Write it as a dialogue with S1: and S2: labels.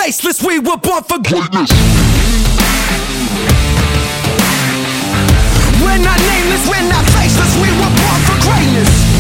S1: faceless, we were born for greatness. We're not nameless, we're not faceless, we were born for greatness.